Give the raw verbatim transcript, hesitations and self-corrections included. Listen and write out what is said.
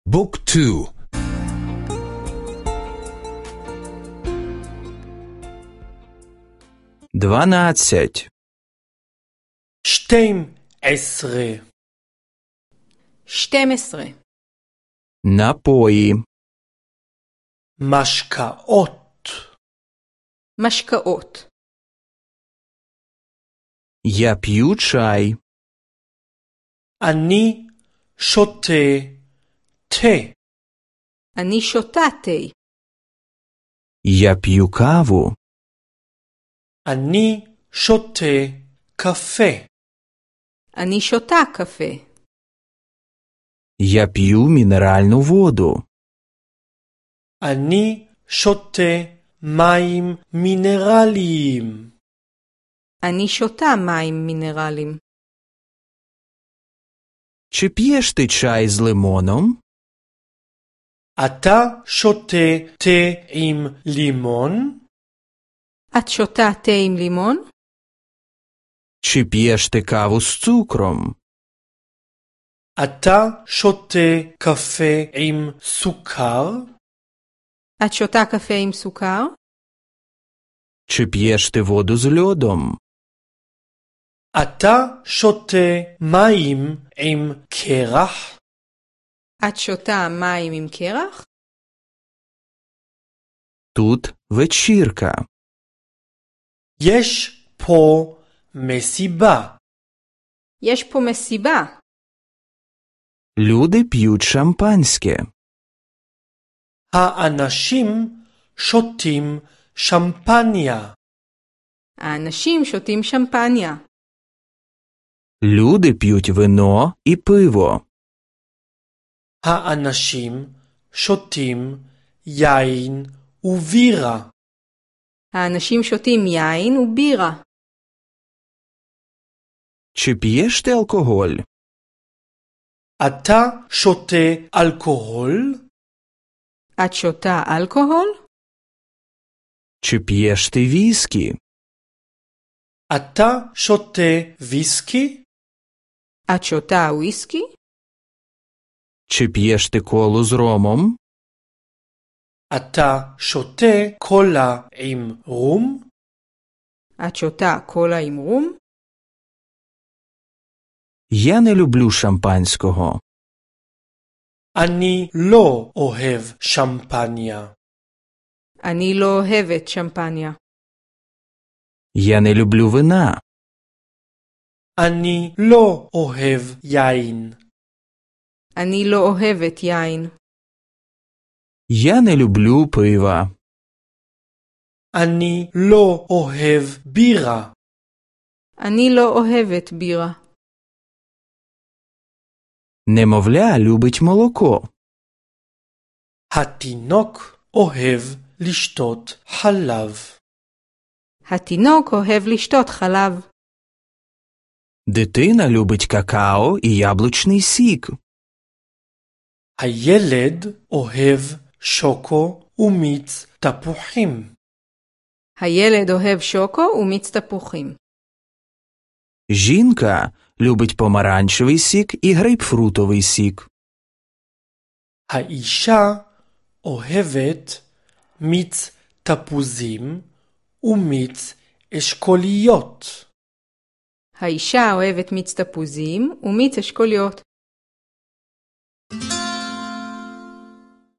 بوك تو дванадцать שתים עשרה שתים עשרה напои משקאות משקאות я пью чай אני שותה תה אני שותה תה я пью каву אני שותה קפה אני שותה קפה я пью минеральную воду אני שותה מים מינרליים אני שותה מים מינרליים Чи п'єш ти чай з лимоном? אתה שותה תה עם לימון? את שותה תה עם לימון? Чи п'єш ти каву з цукром? אתה שותה קפה עם סוכר? את שותה קפה עם סוכר? Чи п'єш ти воду з льодом? אתה שותה מים עם קרח? את שותה מים עם קרח? Тут вечірка. יש פה מסיבה. יש פה מסיבה. Люди п'ють шампанське. האנשים שותים שמפניה. האנשים שותים שמפניה. Люди п'ють вино і пиво. האנשים שותים יין ובירה. האנשים שותים יין ובירה. Чи п'єш ти алкоголь? אתה שותה אלכוהול? את שותה אלכוהול? Чи п'єш ти віскі? אתה שותה ויסקי? את שותה וויסקי? Чи п'єш ти колу з ромом? אתה שותה קולה עם רום? את שותה קולה עם רום? Я не люблю шампанського. אני לא אוהב שמפניה. אני לא אוהבת שמפניה. Я не люблю вина. אני לא אוהב יין. אני לא אוהבת יין. Я не люблю пива. אני לא אוהב בירה. אני לא אוהבת בירה. Немовля любить молоко. התינוק אוהב לשתות חלב. התינוק אוהב לשתות חלב. Дитина любить какао і яблучний сік. הילד אוהב שוקו ומיץ תפוחים. הילד אוהב שוקו ומיץ תפוחים. Жінка любить помаранчевий сік і грейпфрутовий сік. האישה אוהבת מיץ תפוזים ומיץ אשכוליות. האישה אוהבת מיץ תפוזים ומיץ אשכוליות.